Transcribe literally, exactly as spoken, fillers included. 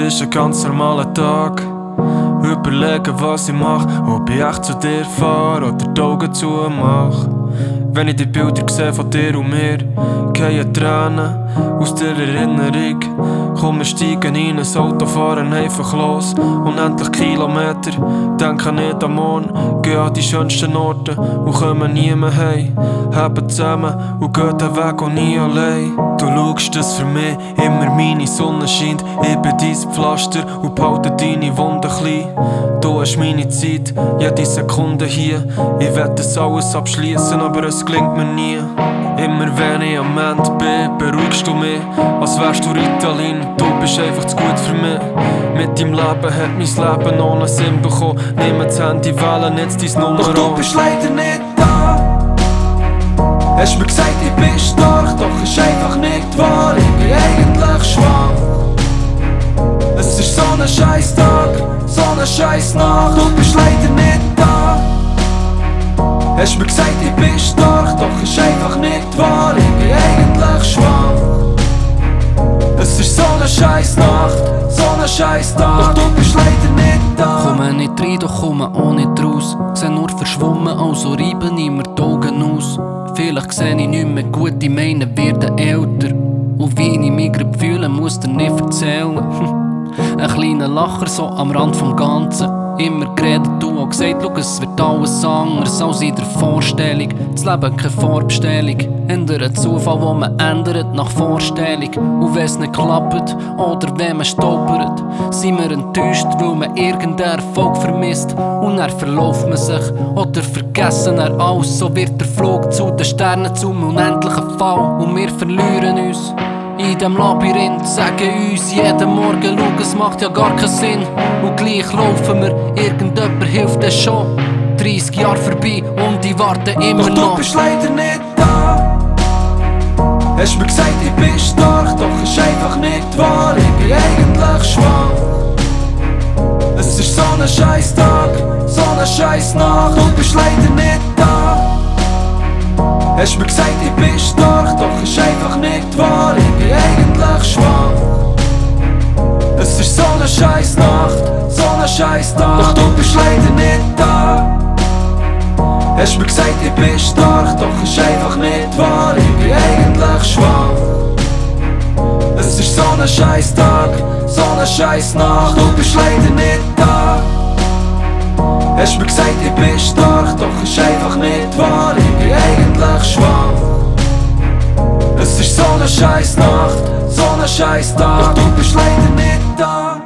ist ein ganz normaler Tag. Überlegen, was ich mach, ob ich echt zu dir fahr oder die Augen zumach. Wenn ich die Bilder sehe von dir und mir, gehen Tränen aus der Erinnerung. Komm, wir steigen rein, das Auto fahren einfach los. Unendlich Kilometer, denken nicht am Morgen. Gehen an die schönsten Orte und kommen nie mehr heim. Haben zusammen und gehen den Weg auch nie allein. Du schaust, dass für mich immer meine Sonne scheint. Ich bin dein Pflaster und behalte deine Wunden klein. Du hast meine Zeit, jede Sekunde hier. Ich will das alles abschließen, aber es gelingt mir nie. Immer wenn ich am Ende bin, beruhigst du mich, als wärst du Ritalin. Du bist einfach zu gut für mich. Mit deinem Leben hat mein Leben ohne Sinn bekommen. Nimm das Handy, wählen jetzt dein Nummer. Doch du bist leider nicht da. Hast mir gesagt, ich bin stark, doch ist einfach nicht wahr. Ich bin eigentlich schwach. Es ist so ein scheiß Tag, so eine scheiß Nacht. Du bist leider nicht da. Hast mir gesagt, ich bin stark, doch ist einfach nicht wahr. Ich bin eigentlich schwach. Es ist so eine scheiß Nacht, so eine scheiß Tag. Doch du bist leider nicht da. Komme nicht rein, doch komme auch nicht raus. Seh nur verschwommen, also reiben immer die Augen aus. Vielleicht seh ich nicht mehr gut, ich meine, werde älter. Und wie ich mich grad fühle, muss dir nicht erzählen. Ein kleiner Lacher so am Rand vom Ganzen. Immer geredet, du auch gesagt, schau, es wird alles anders als in der Vorstellung. Das Leben keine Vorbestellung, ändert ein Zufall, wo man ändert nach Vorstellung. Und wenn es nicht klappt, oder wenn man stolpert, sind wir enttäuscht, weil man irgendeinen Erfolg vermisst. Und dann verläuft man sich, oder vergessen er alles. So wird der Flug zu den Sternen zum unendlichen Fall. Und wir verlieren uns in dem Labyrinth, sagen uns jeden Morgen, schau, es macht ja gar keinen Sinn. Und gleich laufen wir, irgendjemand hilft es schon. dreißig Jahre vorbei und ich warte immer doch noch. Doch du bist leider nicht da. Hast mir gesagt, ich bin stark, doch ist einfach nicht wahr. Ich bin eigentlich schwach. Es ist so ein scheiß Tag, so eine scheiß Nacht. Du bist leider nicht da. Hast mir gesagt, ich bin stark, doch ist einfach nicht wahr. Ich bin eigentlich schwach. Es ist so eine scheiß Nacht, so eine scheiß Tag. Doch du bist leider nicht da. Hast mir gesagt, ich bin stark, doch ist einfach nicht wahr. Ich bin eigentlich schwach. Es ist so eine scheiß Tag, so eine scheiß Nacht. Du bist leider nicht da. Hast mir gesagt, ich bin stark, doch ist einfach nicht wahr. Ich bin eigentlich schwach. Es ist so eine scheiß Nacht, so eine scheiß Tag. Doch du bist leider nicht da.